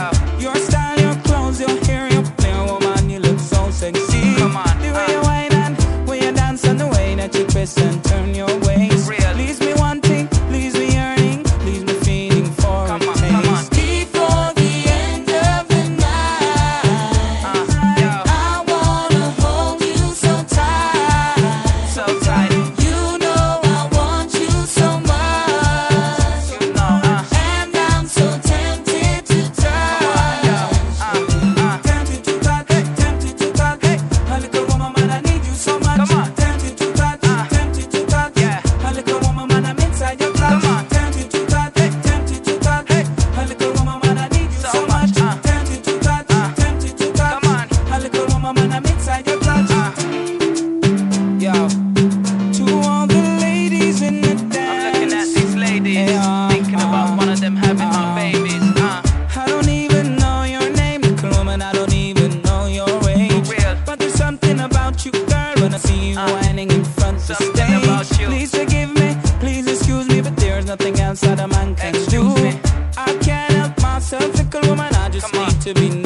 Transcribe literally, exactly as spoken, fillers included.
Your style, your clothes, your hair, your flair, woman, you look so sexy. Come on, the way uh. you whine and way you dance and the way that you twist and turn your waist. Real. Leaves me wanting, leaves me yearning, leaves me feeling for Come a on, taste. come on. Before the end of the night, Uh, yo, I wanna hold you so tight. so tight. You know I want you so much, You know, uh, and I'm so tempted to touch. uh, uh. Tempted to touch, hey, tempted to touch, hey. A little woman, man, I need you so much. Come on. Tempted to touch, Uh. tempted to touch. Yeah. A little woman, man, I'm inside your clutch. Come on. Tempted to touch, hey, tempted to touch, hey. A little woman, man, I need you So so much, much. uh. Tempted to touch, Uh. tempted to touch. Come on. A little woman, man, I'm inside your clutch. Uh. Yo, To all the ladies in the I'm dance, looking at these ladies, Yeah, thinking about uh, one of them having my uh. babies. Uh, I don't even know your name, little woman, I don't even know your age. real. But there's something about you, girl, when I see you Uh, whining in front of the something stage. about you. Please forgive me, please excuse me, but there's nothing else that a man can Excuse do. me. I can't help myself, little woman, I just Come on. need to be